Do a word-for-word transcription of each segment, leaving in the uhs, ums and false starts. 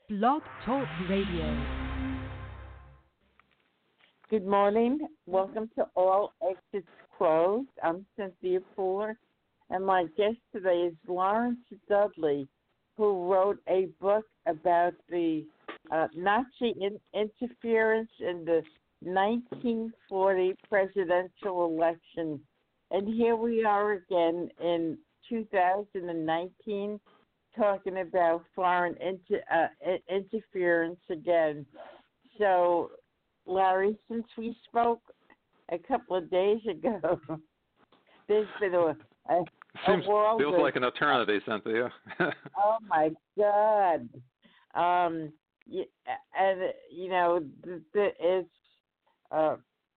Blog Talk Radio. Good morning. Welcome to All Exits Closed. I'm Cynthia Fuller, and my guest today is Lawrence Dudley, who wrote a book about the uh, Nazi in- interference in the nineteen forty presidential election. And here we are again in two thousand nineteen talking about foreign inter- uh, interference again. So, Larry, since we spoke a couple of days ago, there's been a, a, Seems, a world feels of, like an eternity, Cynthia. oh, my God. Um, and, you know, the, the, it's uh,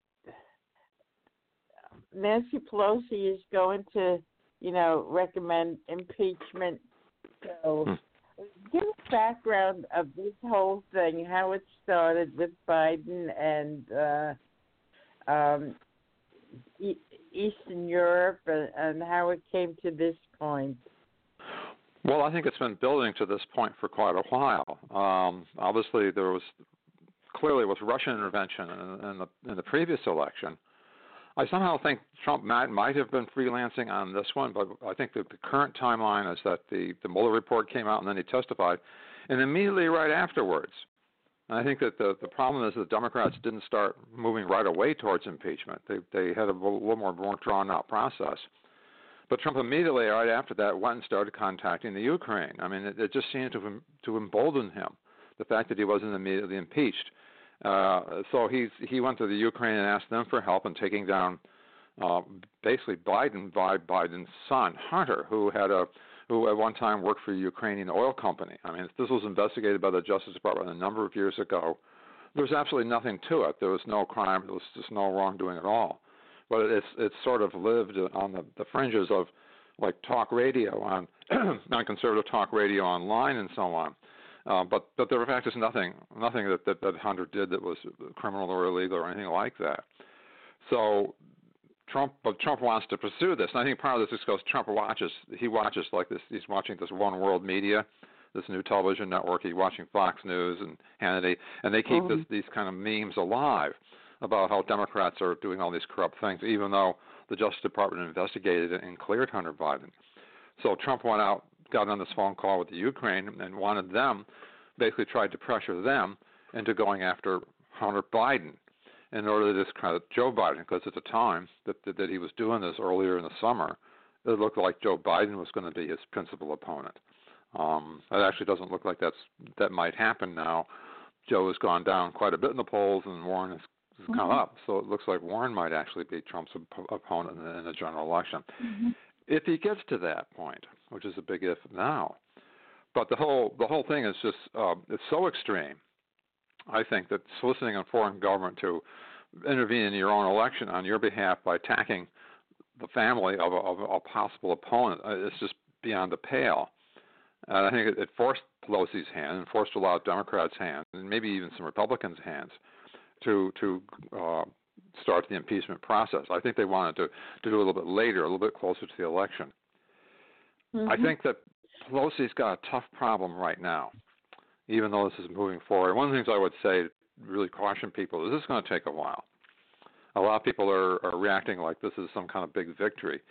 Nancy Pelosi is going to, you know, recommend impeachment. So hmm. give a background of this whole thing, how it started with Biden and uh, um, e- Eastern Europe, and, and how it came to this point. Well, I think it's been building to this point for quite a while. Um, obviously, there was clearly with Russian intervention in, in, the, in the previous election. I somehow think Trump might, might have been freelancing on this one, but I think that the current timeline is that the, the Mueller report came out and then he testified, and immediately right afterwards. And I think that the, the problem is that the Democrats didn't start moving right away towards impeachment. They they had a little more, more drawn-out process. But Trump immediately right after that went and started contacting the Ukraine. I mean, it, it just seemed to, to embolden him, the fact that he wasn't immediately impeached. Uh, so he's, he went to the Ukraine and asked them for help in taking down uh, basically Biden by Biden's son, Hunter, who had a who at one time worked for a Ukrainian oil company. I mean, this was investigated by the Justice Department a number of years ago. There was absolutely nothing to it. There was no crime. There was just no wrongdoing at all. But it's it's sort of lived on the, the fringes of like talk radio on non-conservative talk radio online and so on. Uh, but but there in fact is nothing nothing that, that, that Hunter did that was criminal or illegal or anything like that. So Trump but Trump wants to pursue this, and I think part of this is because Trump watches he watches like this he's watching this one world media, this new television network. He's watching Fox News and Hannity, and they keep mm-hmm. this, these kind of memes alive about how Democrats are doing all these corrupt things, even though the Justice Department investigated it and cleared Hunter Biden. So Trump went out, got on this phone call with the Ukraine and wanted them, basically tried to pressure them into going after Hunter Biden in order to discredit Joe Biden, because at the time that, that, that he was doing this earlier in the summer, it looked like Joe Biden was going to be his principal opponent. Um, it actually doesn't look like that's that might happen now. Joe has gone down quite a bit in the polls, and Warren has, has mm-hmm. come up. So it looks like Warren might actually be Trump's op- opponent in the, in the general election. Mm-hmm. If he gets to that point, which is a big if now, but the whole the whole thing is just uh, it's so extreme. I think that soliciting a foreign government to intervene in your own election on your behalf by attacking the family of a, of a possible opponent uh, is just beyond the pale. And I think it, it forced Pelosi's hand and forced a lot of Democrats' hands, and maybe even some Republicans' hands, to to uh, start the impeachment process. I think they wanted to, to do a little bit later, a little bit closer to the election. Mm-hmm. I think that Pelosi's got a tough problem right now, even though this is moving forward. One of the things I would say, really caution people, is this is going to take a while. A lot of people are, are reacting like this is some kind of big victory.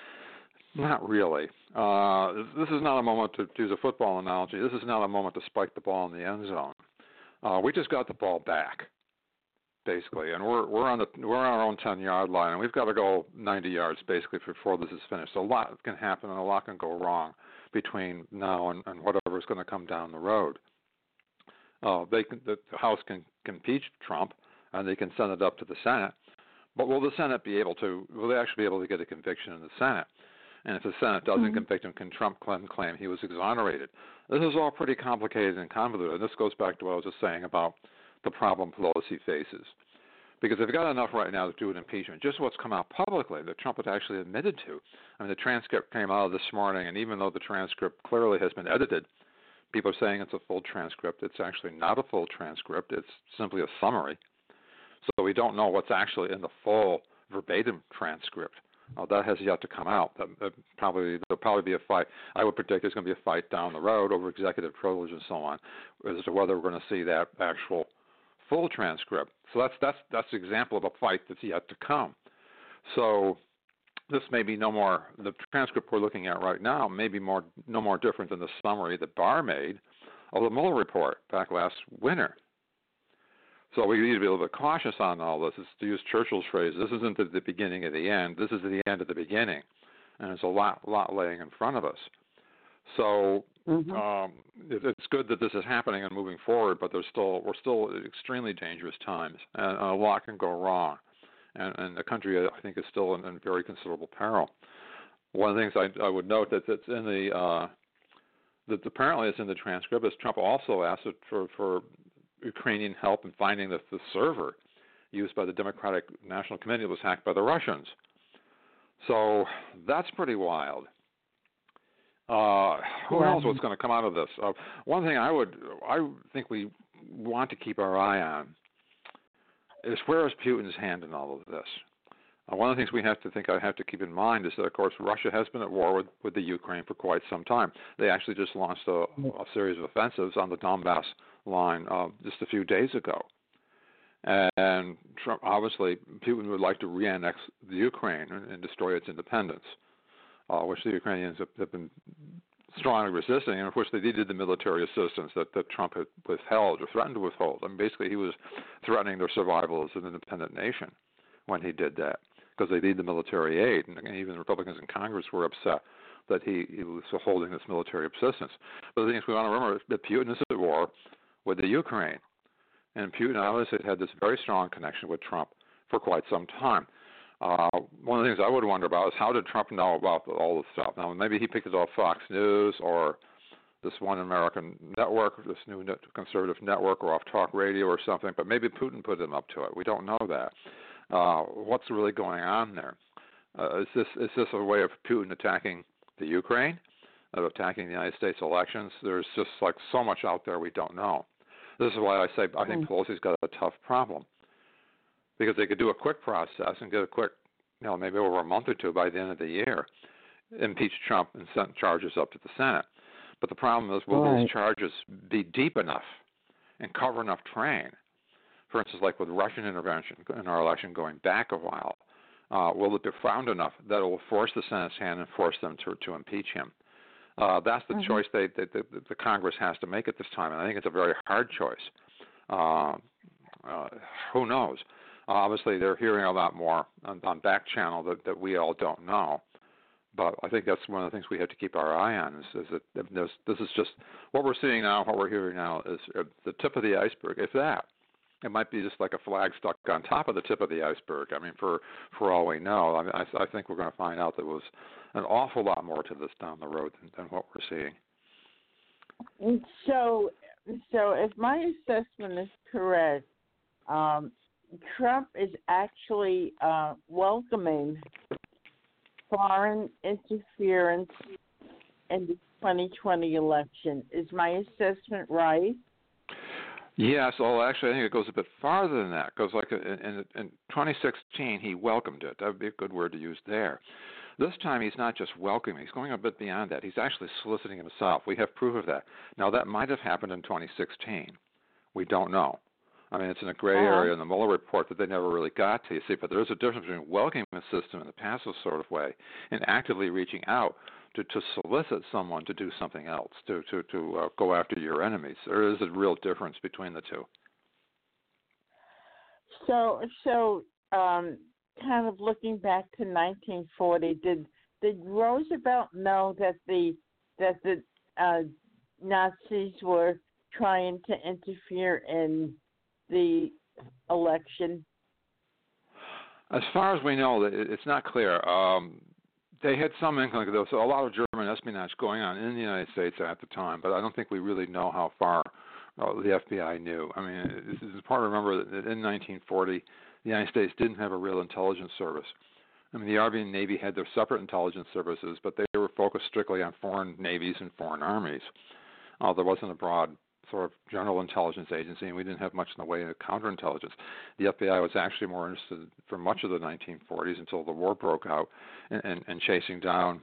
Not really. Uh, this is not a moment to, to use a football analogy. This is not a moment to spike the ball in the end zone. Uh, we just got the ball back, basically, and we're we're on the we're on our own ten-yard line, and we've got to go ninety yards basically before this is finished. So a lot can happen, and a lot can go wrong between now and, and whatever is going to come down the road. Uh, they can, the House can, can impeach Trump, and they can send it up to the Senate. But will the Senate be able to? Will they actually be able to get a conviction in the Senate? And if the Senate doesn't mm-hmm. convict him, can Trump claim, claim he was exonerated? This is all pretty complicated and convoluted. And this goes back to what I was just saying about the problem Pelosi faces. Because they've got enough right now to do an impeachment. Just what's come out publicly that Trump had actually admitted to. I mean, the transcript came out this morning, and even though the transcript clearly has been edited, people are saying it's a full transcript. It's actually not a full transcript. It's simply a summary. So we don't know what's actually in the full verbatim transcript Uh, that has yet to come out. That, that probably there'll probably be a fight. I would predict there's going to be a fight down the road over executive privilege and so on, as to whether we're going to see that actual full transcript. So that's that's that's an example of a fight that's yet to come. So this may be no more, the transcript we're looking at right now may be more no more different than the summary that Barr made of the Mueller report back last winter. So we need to be a little bit cautious on all this. It's, to use Churchill's phrase, this isn't the, the beginning of the end. This is the end of the beginning, and there's a lot, lot laying in front of us. So mm-hmm. um, it, it's good that this is happening and moving forward, but there's still we're still at extremely dangerous times, and a lot can go wrong. And, and the country, I think, is still in, in very considerable peril. One of the things I, I would note that that's in the uh, that apparently is in the transcript is Trump also asked for for Ukrainian help in finding the, the server used by the Democratic National Committee that was hacked by the Russians. So that's pretty wild. Uh, who yeah. knows what's going to come out of this? Uh, one thing I would, I think we want to keep our eye on is where is Putin's hand in all of this? Uh, one of the things we have to think I have to keep in mind is that, of course, Russia has been at war with, with the Ukraine for quite some time. They actually just launched a, a series of offensives on the Donbass line uh, just a few days ago. And Trump, obviously, Putin would like to re-annex the Ukraine and, and destroy its independence, uh, which the Ukrainians have, have been strongly resisting, and of course they needed the military assistance that, that Trump had withheld or threatened to withhold. I mean, basically he was threatening their survival as an independent nation when he did that, because they need the military aid, and even the Republicans in Congress were upset that he, he was holding this military assistance. But the thing is, we want to remember that Putin is at war with the Ukraine, and Putin obviously had this very strong connection with Trump for quite some time. Uh, one of the things I would wonder about is how did Trump know about all this stuff? Now, maybe he picked it off Fox News or this One American Network, this new net conservative network, or off talk radio or something, but maybe Putin put him up to it. We don't know that. Uh, what's really going on there? Uh, is this is this a way of Putin attacking the Ukraine, of attacking the United States elections? There's just like so much out there we don't know. This is why I say I think Pelosi's got a tough problem, because they could do a quick process and get a quick, you know, maybe over a month or two by the end of the year, impeach Trump and send charges up to the Senate. But the problem is, will right. these charges be deep enough and cover enough terrain? For instance, like with Russian intervention in our election going back a while, uh, will it be found enough that it will force the Senate's hand and force them to, to impeach him? Uh, that's the mm-hmm. choice they, they, they, the Congress has to make at this time, and I think it's a very hard choice. Uh, uh, who knows? Uh, obviously, they're hearing a lot more on, on back channel that, that we all don't know. But I think that's one of the things we have to keep our eye on is, is that this, this is just what we're seeing now, what we're hearing now is uh, the tip of the iceberg, if that. It might be just like a flag stuck on top of the tip of the iceberg. I mean, for, for all we know, I, mean, I, I think we're going to find out there was an awful lot more to this down the road than, than what we're seeing. So, so if my assessment is correct, um, Trump is actually uh, welcoming foreign interference in the twenty twenty election. Is my assessment right? Yes, well, actually, I think it goes a bit farther than that. It goes like in, in, in twenty sixteen, he welcomed it. That would be a good word to use there. This time, he's not just welcoming. He's going a bit beyond that. He's actually soliciting himself. We have proof of that. Now, that might have happened in twenty sixteen. We don't know. I mean, it's in a gray uh-huh. area in the Mueller report that they never really got to. You see, but there's a difference between welcoming the system in a passive sort of way and actively reaching out to, to solicit someone to do something else, to to, to uh, go after your enemies. There is a real difference between the two. So, so um, kind of looking back to nineteen forty, did did Roosevelt know that the that the uh, Nazis were trying to interfere in the election? As far as we know, it's not clear. Um, they had some inkling. There was a lot of German espionage going on in the United States at the time, but I don't think we really know how far uh, the F B I knew. I mean, it's, it's important to remember that in nineteen forty, the United States didn't have a real intelligence service. I mean, the Army and Navy had their separate intelligence services, but they were focused strictly on foreign navies and foreign armies. Uh, there wasn't a broad sort of general intelligence agency, and we didn't have much in the way of counterintelligence. The F B I was actually more interested for much of the nineteen forties until the war broke out in, in, in chasing down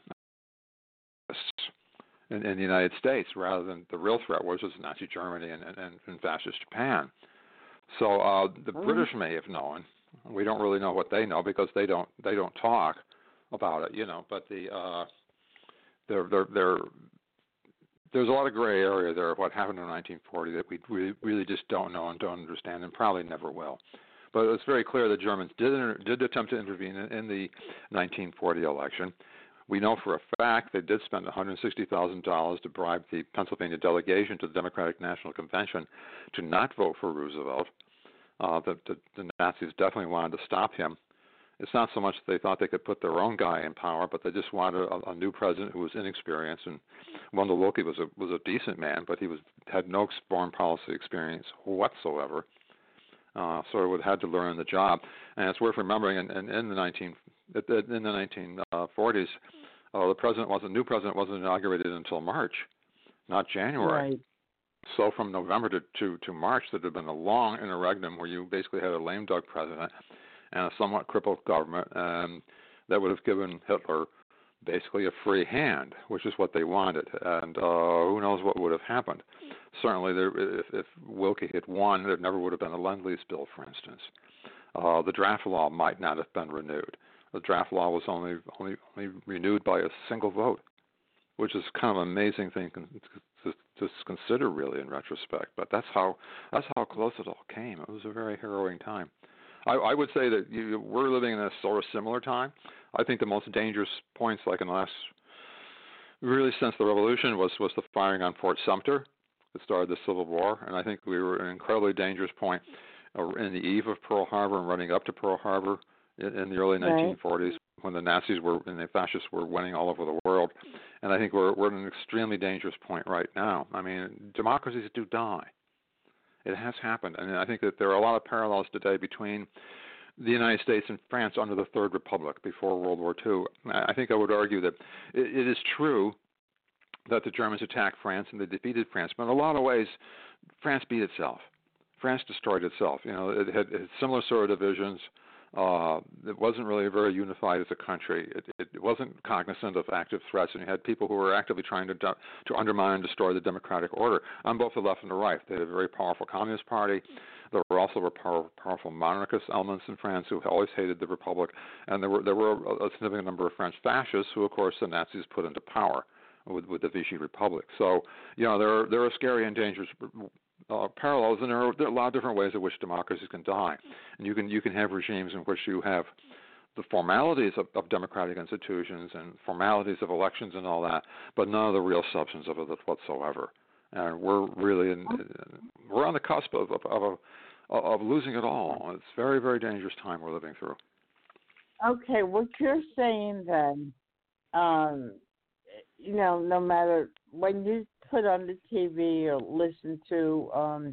in, in the United States rather than the real threat, which was Nazi Germany and, and, and fascist Japan. So uh, the mm. British may have known. We don't really know what they know because they don't they don't talk about it, you know. But the uh, they're they're they're there's a lot of gray area there of what happened in nineteen forty that we really, really just don't know and don't understand and probably never will. But it's very clear the Germans did did attempt to intervene in, in the nineteen forty election. We know for a fact they did spend one hundred sixty thousand dollars to bribe the Pennsylvania delegation to the Democratic National Convention to not vote for Roosevelt. Uh, the, the, the Nazis definitely wanted to stop him. It's not so much that they thought they could put their own guy in power, but they just wanted a, a new president who was inexperienced. And Wendell Willkie was a was a decent man, but he was had no foreign policy experience whatsoever. Uh, sort of had to learn the job. And it's worth remembering in, in, in the nineteen in the nineteen forties, uh, the president wasn't new president wasn't inaugurated until March, not January. Right. So from November to, to, to March, there had been a long interregnum where you basically had a lame duck president and a somewhat crippled government, and that would have given Hitler basically a free hand, which is what they wanted. And uh, who knows what would have happened. Certainly, there, if, if Willkie had won, there never would have been a Lend-Lease bill, for instance. Uh, the draft law might not have been renewed. The draft law was only, only, only renewed by a single vote, which is kind of an amazing thing to, to consider, really, in retrospect. But that's how that's how close it all came. It was a very harrowing time. I, I would say that you, we're living in a sort of similar time. I think the most dangerous points, like in the last, really since the Revolution, was, was the firing on Fort Sumter that started the Civil War. And I think we were at an incredibly dangerous point uh, in the eve of Pearl Harbor and running up to Pearl Harbor in, in the early right. nineteen forties. When the Nazis were and the fascists were winning all over the world. And I think we're we're at an extremely dangerous point right now. I mean, democracies do die. It has happened. And I think that there are a lot of parallels today between the United States and France under the Third Republic before World War Two. I think I would argue that it, it is true that the Germans attacked France and they defeated France, but in a lot of ways, France beat itself. France destroyed itself. You know, it had, it had similar sort of divisions. Uh, it wasn't really very unified as a country. It, it, it wasn't cognizant of active threats, and you had people who were actively trying to do, to undermine and destroy the democratic order on both the left and the right. They had a very powerful communist party. There were also power, powerful monarchist elements in France who always hated the republic, and there were there were a, a significant number of French fascists who, of course, the Nazis put into power with, with the Vichy Republic. So, you know, there are, there are scary and dangerous Uh, parallels, and there are, there are a lot of different ways in which democracies can die. And you can you can have regimes in which you have the formalities of, of democratic institutions and formalities of elections and all that, but none of the real substance of it whatsoever. And we're really in, we're on the cusp of of, of, a, of losing it all. It's a very, very dangerous time we're living through. Okay, what you're saying then, um, you know, no matter when you put on the T V or listen to, um,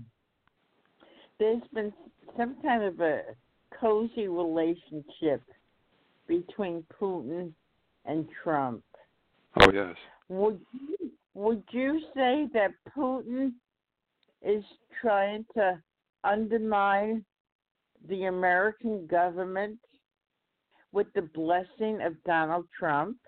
there's been some kind of a cozy relationship between Putin and Trump. Oh, yes. Would you, would you say that Putin is trying to undermine the American government with the blessing of Donald Trump?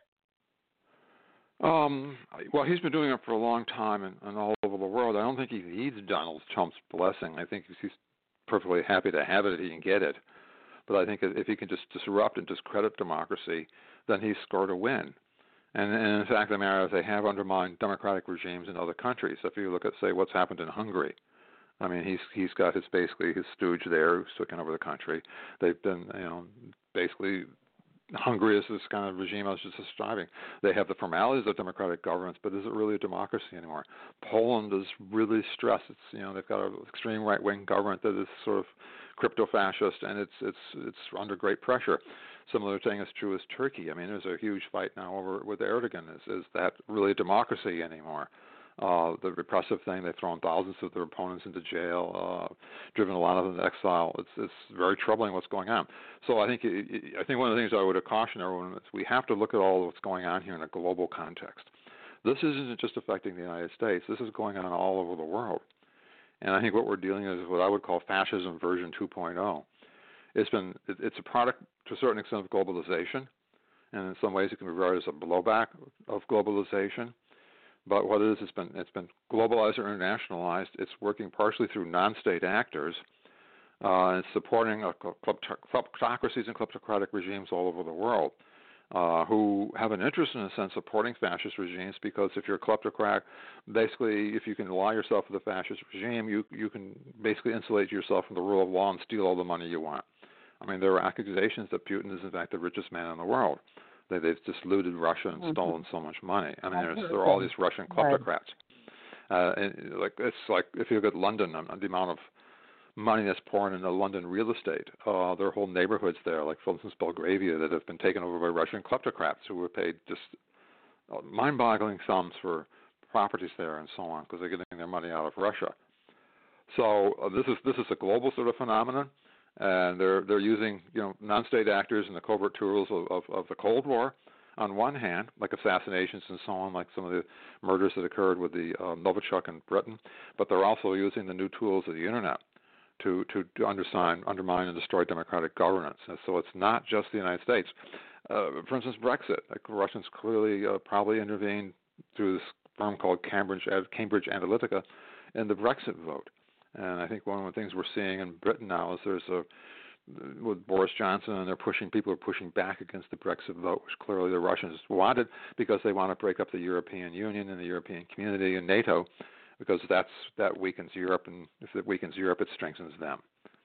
Um, well, he's been doing it for a long time and, and all over the world. I don't think he needs Donald Trump's blessing. I think he's perfectly happy to have it if he can get it. But I think if he can just disrupt and discredit democracy, then he's scored a win. And, and in fact, the matter is they have undermined democratic regimes in other countries. If you look at, say, what's happened in Hungary, I mean, he's he's got his basically his stooge there who's taken over the country. They've been, you know, basically. Hungary is this kind of regime I was just describing. They have the formalities of democratic governments, but is it really a democracy anymore? Poland is really stressed. It's, you know, they've got an extreme right-wing government that is sort of crypto-fascist, and it's it's it's under great pressure. Similar thing is true as Turkey. I mean, there's a huge fight now over with Erdogan. Is is that really a democracy anymore? Uh, the repressive thing, they've thrown thousands of their opponents into jail, uh, driven a lot of them to exile. It's, it's very troubling what's going on. So I think it, I think one of the things I would caution everyone is we have to look at all of what's going on here in a global context. This isn't just affecting the United States. This is going on all over the world. And I think what we're dealing with is what I would call fascism version two point oh. It's been it, it's a product to a certain extent of globalization, and in some ways it can be regarded as a blowback of globalization. But what it is, it's been it's been globalized or internationalized. It's working partially through non-state actors. Uh, and it's supporting uh, kleptocracies and kleptocratic regimes all over the world uh, who have an interest, in a sense, supporting fascist regimes, because if you're a kleptocrat, basically, if you can ally yourself with a fascist regime, you you can basically insulate yourself from the rule of law and steal all the money you want. I mean, there are accusations that Putin is, in fact, the richest man in the world. They, they've just looted Russia and mm-hmm. stolen so much money. I mean, there's, there are all these Russian kleptocrats. Uh, and like it's like if you look at London, the amount of money that's pouring into London real estate. Uh, there are whole neighborhoods there, like for instance Belgravia, that have been taken over by Russian kleptocrats who were paid just uh, mind-boggling sums for properties there and so on, because they're getting their money out of Russia. So uh, this is this is a global sort of phenomenon, and they're they're using you know non-state actors and the covert tools of, of, of the Cold War on one hand, like assassinations and so on, like some of the murders that occurred with the uh, Novichok in Britain, but they're also using the new tools of the internet to, to, to undermine, undermine and destroy democratic governance. And so it's not just the United States. Uh, for instance, Brexit. Like the Russians clearly uh, probably intervened through this firm called Cambridge, Cambridge Analytica in the Brexit vote. And I think one of the things we're seeing in Britain now is there's a, with Boris Johnson, and they're pushing, people are pushing back against the Brexit vote, which clearly the Russians wanted because they want to break up the European Union and the European community and NATO, because that's that weakens Europe, and if it weakens Europe, it strengthens them.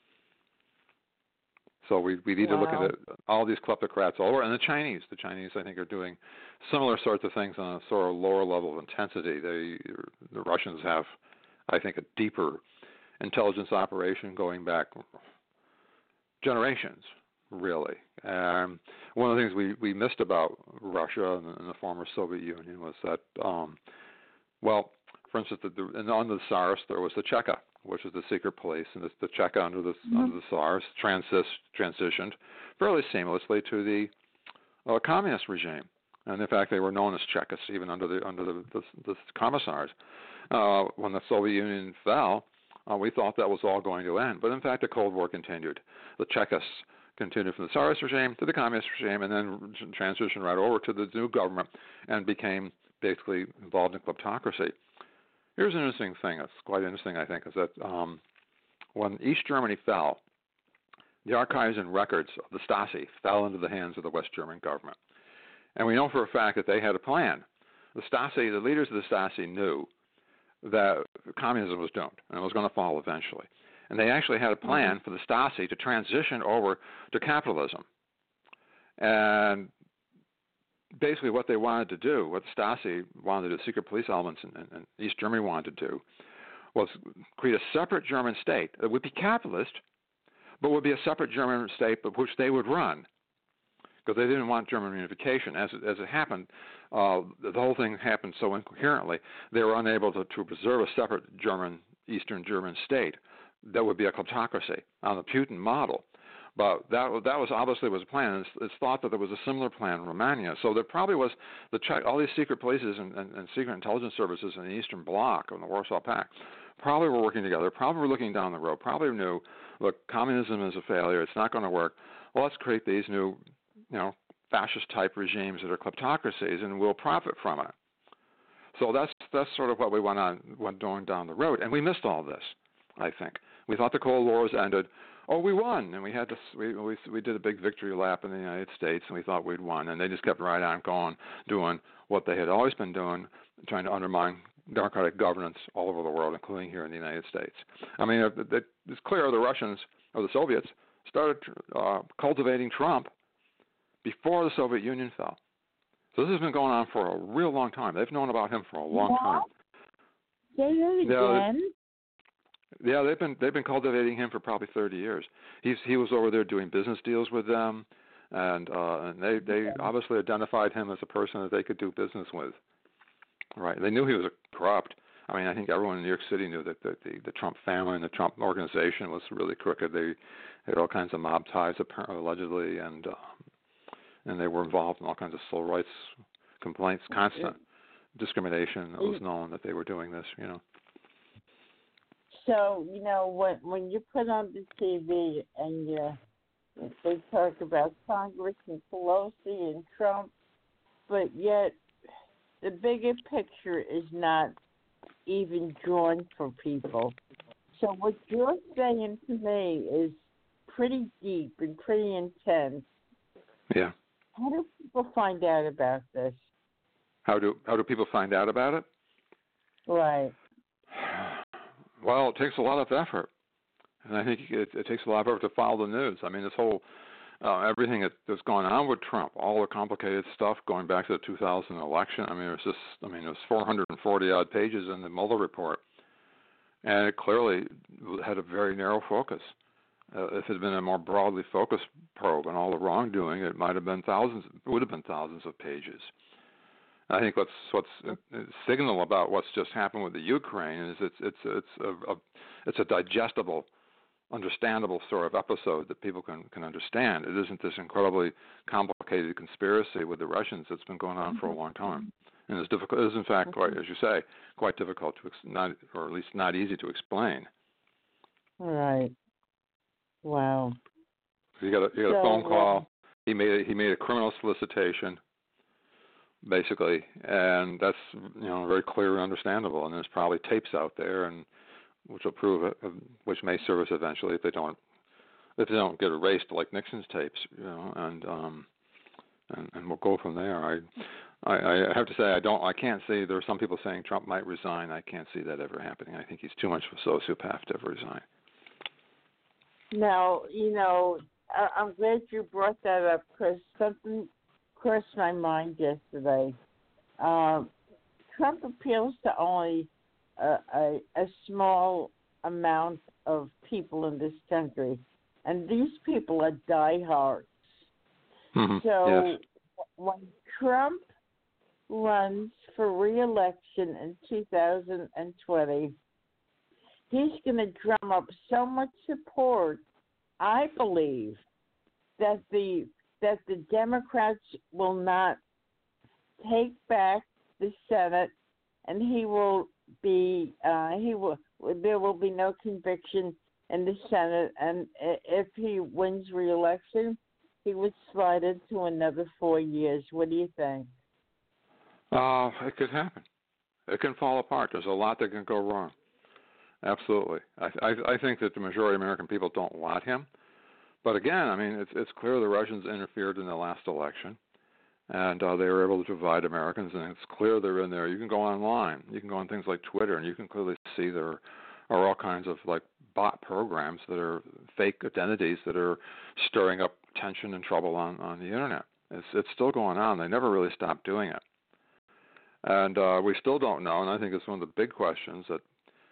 So we we need wow. to look at it, all these kleptocrats all over, and the Chinese. The Chinese, I think, are doing similar sorts of things on a sort of lower level of intensity. They the Russians have, I think, a deeper intelligence operation going back generations, really. Um, one of the things we, we missed about Russia and the, and the former Soviet Union was that, um, well, for instance, the, the, and under the Tsars, there was the Cheka, which is the secret police, and the, the Cheka under the mm-hmm. under the Tsars transis, transitioned fairly seamlessly to the uh, communist regime, and in fact, they were known as Chekas even under the under the the, the commissars. Uh, when the Soviet Union fell, uh, we thought that was all going to end, but in fact, the Cold War continued. The Chekas continued from the Tsarist regime to the communist regime, and then transitioned right over to the new government and became basically involved in kleptocracy. Here's an interesting thing. It's quite interesting, I think, is that um, when East Germany fell, the archives and records of the Stasi fell into the hands of the West German government. And we know for a fact that they had a plan. The Stasi, the leaders of the Stasi knew that communism was doomed and it was going to fall eventually. And they actually had a plan for the Stasi to transition over to capitalism. And basically what they wanted to do, what Stasi wanted to do, secret police elements in, in, in East Germany wanted to do, was create a separate German state that would be capitalist, but would be a separate German state but which they would run, because they didn't want German reunification. As it, as it happened, uh, the whole thing happened so incoherently, they were unable to, to preserve a separate German, Eastern German state that would be a kleptocracy on the Putin model. But that that was obviously was a plan. It's, it's thought that there was a similar plan in Romania. So there probably was the all these secret polices and, and, and secret intelligence services in the Eastern Bloc and the Warsaw Pact probably were working together, probably were looking down the road, probably knew, look, communism is a failure. It's not going to work. Well, let's create these new, you know, fascist-type regimes that are kleptocracies, and we'll profit from it. So that's that's sort of what we went on went going down the road, and we missed all this, I think. We thought the Cold War was ended. Oh, we won, and we had this. We, we we did a big victory lap in the United States, and we thought we'd won, and they just kept right on going, doing what they had always been doing, trying to undermine democratic governance all over the world, including here in the United States. I mean, it, it, it's clear the Russians or the Soviets started uh, cultivating Trump before the Soviet Union fell. So this has been going on for a real long time. They've known about him for a long what? time. Say that again. Yeah, Yeah, they've been they've been cultivating him for probably thirty years. He's he was over there doing business deals with them, and uh, and they they obviously identified him as a person that they could do business with. Right? They knew he was a corrupt. I mean, I think everyone in New York City knew that the, the, the Trump family and the Trump organization was really crooked. They had all kinds of mob ties, apparently, allegedly, and um, and they were involved in all kinds of civil rights complaints, constant discrimination. It was known that they were doing this. You know. So, you know, when when you put on the T V and you, they talk about Congress and Pelosi and Trump, but yet the bigger picture is not even drawn for people. So what you're saying to me is pretty deep and pretty intense. Yeah. How do people find out about this? How do how do people find out about it? Right. Well, it takes a lot of effort, and I think it, it takes a lot of effort to follow the news. I mean, this whole uh, everything that, that's going on with Trump, all the complicated stuff going back to the two thousand election. I mean, there's just, I mean, there's four hundred forty odd pages in the Mueller report, and it clearly had a very narrow focus. Uh, if it had been a more broadly focused probe on all the wrongdoing, it might have been thousands, it would have been thousands of pages. I think what's what's a signal about what's just happened with the Ukraine is it's it's it's a, a it's a digestible, understandable sort of episode that people can, can understand. It isn't this incredibly complicated conspiracy with the Russians that's been going on for a long time, and it's difficult. It is in fact, quite, as you say, quite difficult to ex- not, or at least not easy to explain. Right. Wow. You got a, you got so, a phone call. Um, He made a, he made a criminal solicitation, basically, and that's, you know, very clear and understandable. And there's probably tapes out there, and which will prove it, which may serve us eventually if they don't if they don't get erased like Nixon's tapes, you know, and um and, and we'll go from there. I, I I have to say I don't I can't see. There are some people saying Trump might resign. I can't see that ever happening. I think he's too much of a sociopath to ever resign. Now, you know, I, I'm glad you brought that up because something crossed my mind yesterday. Um, Trump appeals to only a, a, a small amount of people in this country, and these people are diehards. Mm-hmm. So Yes. when Trump runs for re-election in two thousand twenty, he's going to drum up so much support, I believe, that the that the Democrats will not take back the Senate, and he will be uh, he will there will be no conviction in the Senate, and if he wins re-election, he would slide into another four years. What do you think? Uh, it could happen. It can fall apart. There's a lot that can go wrong. Absolutely. I, I, I think that the majority of American people don't want him. But again, I mean, it's, it's clear the Russians interfered in the last election, and uh, they were able to divide Americans, and it's clear they're in there. You can go online. You can go on things like Twitter, and you can clearly see there are all kinds of, like, bot programs that are fake identities that are stirring up tension and trouble on, on the Internet. It's, it's still going on. They never really stopped doing it. And uh, we still don't know, and I think it's one of the big questions that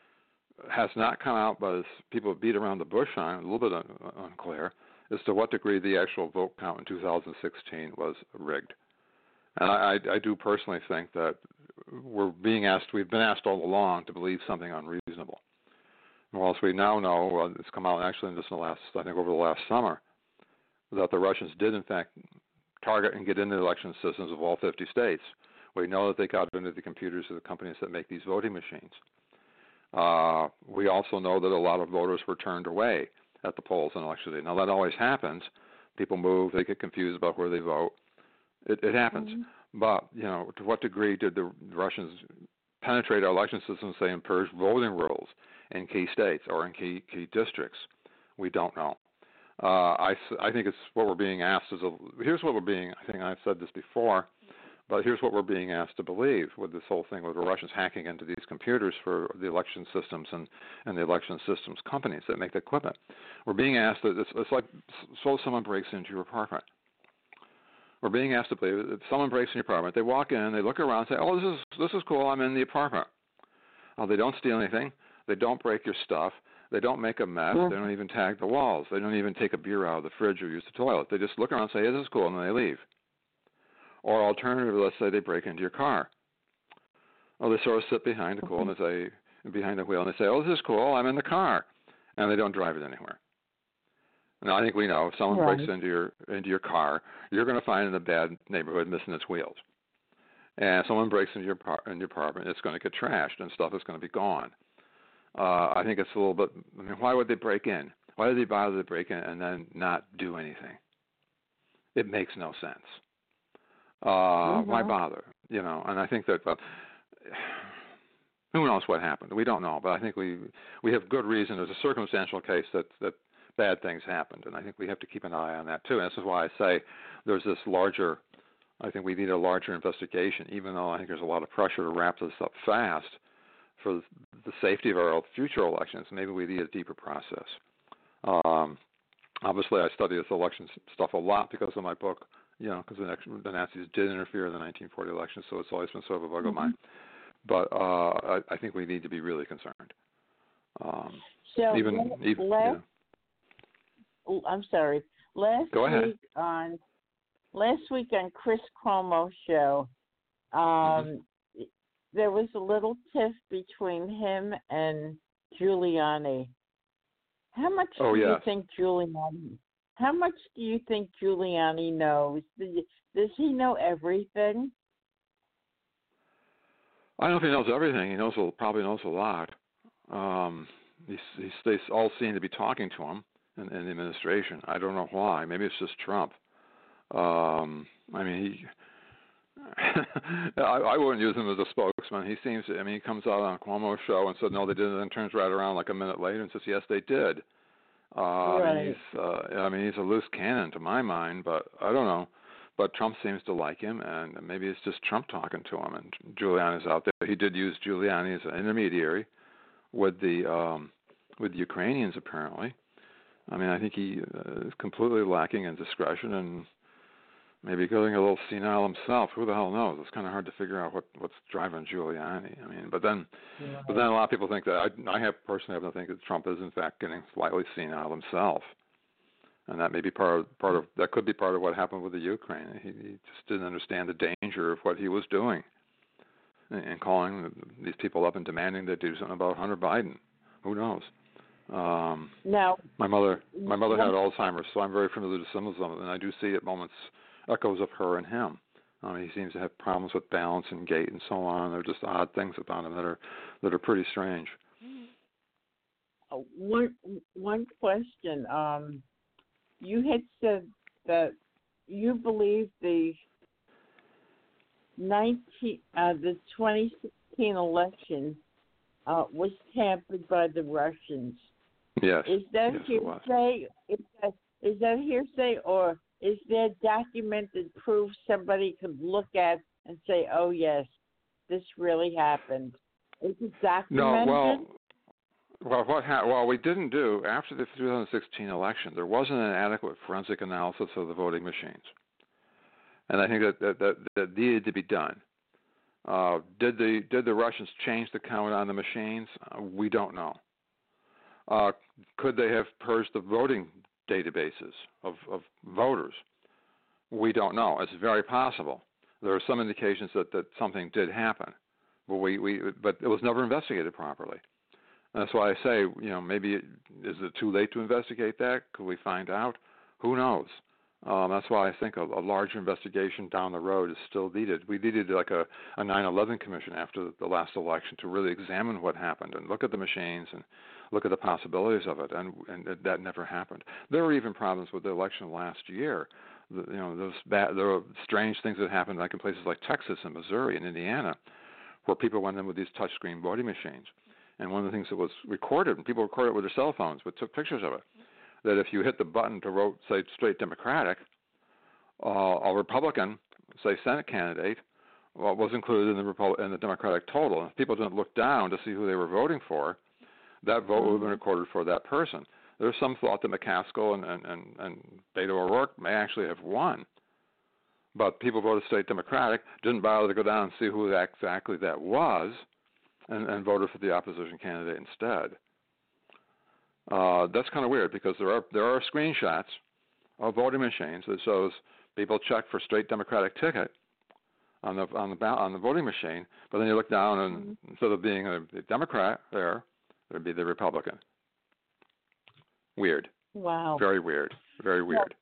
has not come out, but as people beat around the bush on, a little bit un- unclear, as to what degree the actual vote count in two thousand sixteen was rigged. And I, I, I do personally think that we're being asked, we've been asked all along to believe something unreasonable. And whilst we now know, uh, it's come out actually in just the last, I think over the last summer, that the Russians did in fact target and get into the election systems of all fifty states. We know that they got into the computers of the companies that make these voting machines. Uh, we also know that a lot of voters were turned away at the polls on election day. Now, that always happens. People move. They get confused about where they vote. It, it happens. Mm-hmm. But, you know, to what degree did the Russians penetrate our election system, say, and purge voting rules in key states or in key, key districts? We don't know. Uh, I, I think it's what we're being asked is a, here's what we're being, I think I've said this before, but here's what we're being asked to believe with this whole thing with the Russians hacking into these computers for the election systems and, and the election systems companies that make the equipment. We're being asked that it's, it's like, so someone breaks into your apartment. We're being asked to believe that if someone breaks in your apartment, they walk in, they look around and say, oh, this is, this is cool, I'm in the apartment. Oh, they don't steal anything. They don't break your stuff. They don't make a mess. They don't even tag the walls. They don't even take a beer out of the fridge or use the toilet. They just look around and say, hey, this is cool, and then they leave. Or alternatively, let's say they break into your car. Or they sort of sit behind a cool and they say, behind the wheel and they say, oh, this is cool, I'm in the car. And they don't drive it anywhere. Now, I think we know if someone right. breaks into your into your car, you're going to find it in a bad neighborhood missing its wheels. And if someone breaks into your, in your apartment, it's going to get trashed and stuff is going to be gone. Uh, I think it's a little bit. I mean, why would they break in? Why did they bother to break in and then not do anything? It makes no sense. Uh, mm-hmm. Why bother? You know, and I think that uh, who knows what happened? We don't know, but I think we we have good reason. There's a circumstantial case that that bad things happened, and I think we have to keep an eye on that too. And this is why I say there's this larger. I think we need a larger investigation, even though I think there's a lot of pressure to wrap this up fast for the safety of our future elections. Maybe we need a deeper process. Um, obviously, I study this election stuff a lot because of my book, you know, because the, the Nazis did interfere in the nineteen forty election, so it's always been sort of a bug of mine. But uh, I, I think we need to be really concerned. Um, so even, last, even last, yeah. I'm sorry. Last Go ahead. week on last week on Chris Cuomo's show, um, mm-hmm. there was a little tiff between him and Giuliani. How much oh, do yes. you think Giuliani? How much do you think Giuliani knows? Does he know everything? I don't know if he knows everything. He knows probably knows a lot. Um, he's, he's, they all seem to be talking to him in, in the administration. I don't know why. Maybe it's just Trump. Um, I mean, he. I, I wouldn't use him as a spokesman. He seems. I mean, he comes out on Cuomo's show and said no, they didn't. And then turns right around like a minute later and says yes, they did. Uh, right. I mean, he's. Uh, I mean, he's a loose cannon to my mind, but I don't know. But Trump seems to like him, and maybe it's just Trump talking to him. And Giuliani's out there. He did use Giuliani as an intermediary with the um, with the Ukrainians, apparently. I mean, I think he uh, is completely lacking in discretion and maybe getting a little senile himself. Who the hell knows? It's kind of hard to figure out what, what's driving Giuliani. I mean, but then, right. but then a lot of people think that I, I have personally happen to think that Trump is in fact getting slightly senile himself. And that may be part of, part of that could be part of what happened with the Ukraine. He, he just didn't understand the danger of what he was doing, and, and calling these people up and demanding they do something about Hunter Biden. Who knows? Um, now, my mother, my mother had Alzheimer's, so I'm very familiar with some of them, and I do see at moments echoes of her and him. Um, he seems to have problems with balance and gait and so on. They're just odd things about him that are that are pretty strange. Oh, one one question. Um, You had said that you believe the nineteen, uh, the twenty sixteen election uh, was tampered by the Russians. Yes. Is that yes, hearsay? Is that, is that hearsay, or is there documented proof somebody could look at and say, "Oh yes, this really happened"? Is it documented? No. Well. Well, what ha- well, we didn't do, after the two thousand sixteen election, there wasn't an adequate forensic analysis of the voting machines. And I think that that, that, that needed to be done. Uh, did the did the Russians change the count on the machines? Uh, we don't know. Uh, could they have purged the voting databases of, of voters? We don't know. It's very possible. There are some indications that, that something did happen, but we, we but it was never investigated properly. That's why I say, you know, maybe it, is it too late to investigate that? Could we find out? Who knows? Um, that's why I think a, a larger investigation down the road is still needed. We needed like a, a nine eleven commission after the last election to really examine what happened and look at the machines and look at the possibilities of it, and, and that never happened. There were even problems with the election last year. The, you know, those bad, there were strange things that happened like in places like Texas and Missouri and Indiana, where people went in with these touchscreen voting machines. And one of the things that was recorded, and people recorded it with their cell phones, but took pictures of it, that if you hit the button to vote, say, straight Democratic, uh, a Republican, say, Senate candidate, well, was included in the Repu- in the Democratic total. If people didn't look down to see who they were voting for, that vote would have been recorded for that person. There's some thought that McCaskill and, and, and, and Beto O'Rourke may actually have won. But people voted straight Democratic, didn't bother to go down and see who exactly that was, And, and voted for the opposition candidate instead. Uh, that's kind of weird because there are there are screenshots of voting machines that shows people check for straight Democratic ticket on the on the on the voting machine, but then you look down and mm-hmm. instead of being a, a Democrat there, there'd be the Republican. Weird. Wow. Very weird. Very weird.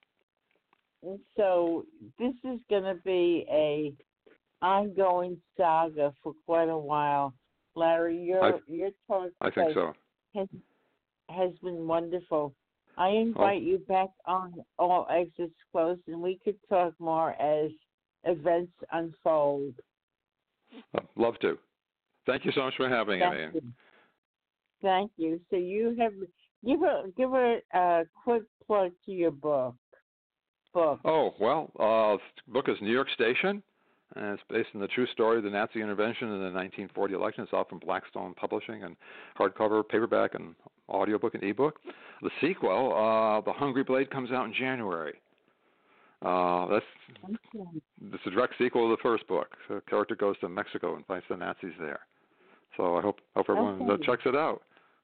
So this is going to be a ongoing saga for quite a while. Larry, you're I, you're talking. I think so. has has been wonderful. I invite oh. you back on All Exits Closed, and we could talk more as events unfold. I'd love to. Thank you so much for having Thank me. You. Thank you. So you have give a give a uh, quick plug to your book. Book. Oh well, uh, the book is New York Station, and it's based on the true story of the Nazi intervention in the nineteen forty election. It's out from Blackstone Publishing, and hardcover, paperback, and audiobook and ebook. The sequel, uh, The Hungry Blade, comes out in January. Uh, that's okay. It's a direct sequel to the first book. So the character goes to Mexico and fights the Nazis there. So I hope hope everyone okay. checks it out.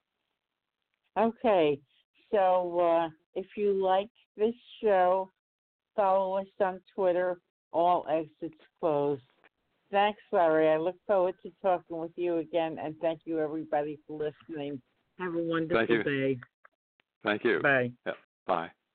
Okay. So uh, if you like this show, follow us on Twitter, All Exits Closed. Thanks, Larry. I look forward to talking with you again, and thank you, everybody, for listening. Have a wonderful thank you. day. Thank you. Bye. Yeah. Bye.